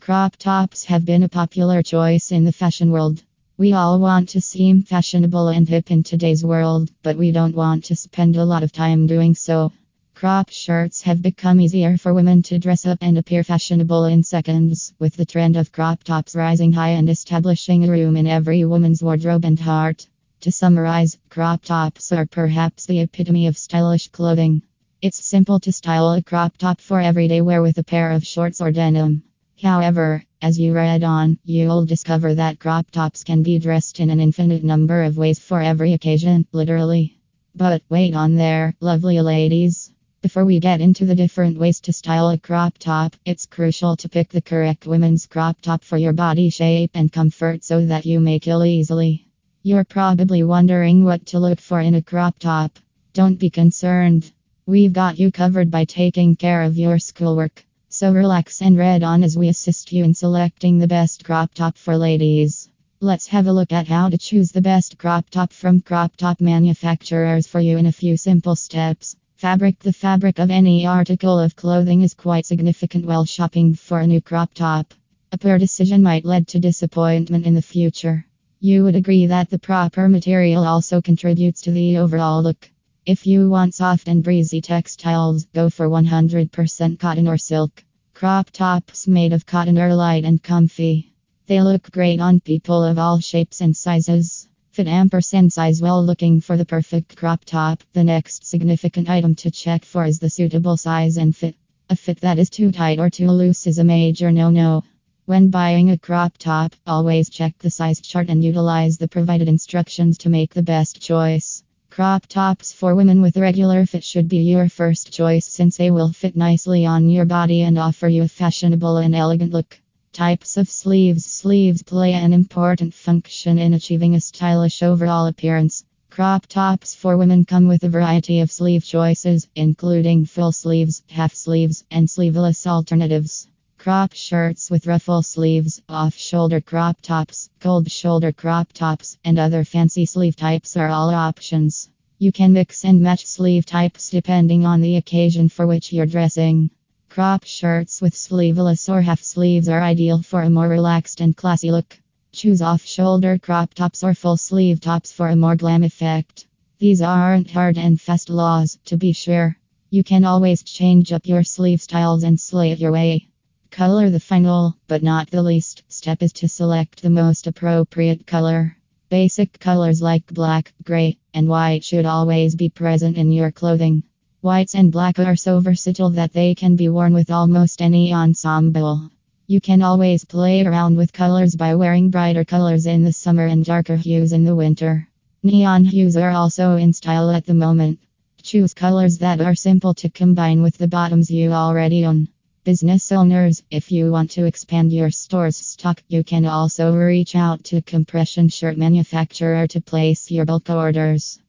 Crop tops have been a popular choice in the fashion world. We all want to seem fashionable and hip in today's world, but we don't want to spend a lot of time doing so. Crop shirts have become easier for women to dress up and appear fashionable in seconds, with the trend of crop tops rising high and establishing a room in every woman's wardrobe and heart. To summarize, crop tops are perhaps the epitome of stylish clothing. It's simple to style a crop top for everyday wear with a pair of shorts or denim. However, as you read on, you'll discover that crop tops can be dressed in an infinite number of ways for every occasion, literally. But wait on there, lovely ladies. Before we get into the different ways to style a crop top, it's crucial to pick the correct women's crop top for your body shape and comfort so that you may kill easily. You're probably wondering what to look for in a crop top. Don't be concerned. We've got you covered by taking care of your schoolwork. So relax and read on as we assist you in selecting the best crop top for ladies. Let's have a look at how to choose the best crop top from crop top manufacturers for you in a few simple steps. Fabric. The fabric of any article of clothing is quite significant while shopping for a new crop top. A poor decision might lead to disappointment in the future. You would agree that the proper material also contributes to the overall look. If you want soft and breezy textiles, go for 100% cotton or silk. Crop tops made of cotton are light and comfy. They look great on people of all shapes and sizes. Fit ampersand size. While looking for the perfect crop top, the next significant item to check for is the suitable size and fit. A fit that is too tight or too loose is a major no-no. When buying a crop top, always check the size chart and utilize the provided instructions to make the best choice. Crop tops for women with a regular fit should be your first choice since they will fit nicely on your body and offer you a fashionable and elegant look. Types of sleeves. Sleeves play an important function in achieving a stylish overall appearance. Crop tops for women come with a variety of sleeve choices, including full sleeves, half sleeves, and sleeveless alternatives. Crop shirts with ruffle sleeves, off-shoulder crop tops, cold shoulder crop tops, and other fancy sleeve types are all options. You can mix and match sleeve types depending on the occasion for which you're dressing. Crop shirts with sleeveless or half sleeves are ideal for a more relaxed and classy look. Choose off-shoulder crop tops or full sleeve tops for a more glam effect. These aren't hard and fast laws, to be sure. You can always change up your sleeve styles and slay it your way. Color. The final, but not the least, step is to select the most appropriate color. Basic colors like black, gray, and white should always be present in your clothing. Whites and black are so versatile that they can be worn with almost any ensemble. You can always play around with colors by wearing brighter colors in the summer and darker hues in the winter. Neon hues are also in style at the moment. Choose colors that are simple to combine with the bottoms you already own. Business owners, if you want to expand your store's stock, you can also reach out to a compression shirt manufacturer to place your bulk orders.